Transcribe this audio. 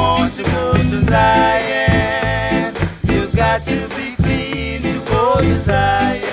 want to go to Zion. You got to be clean to go to Zion.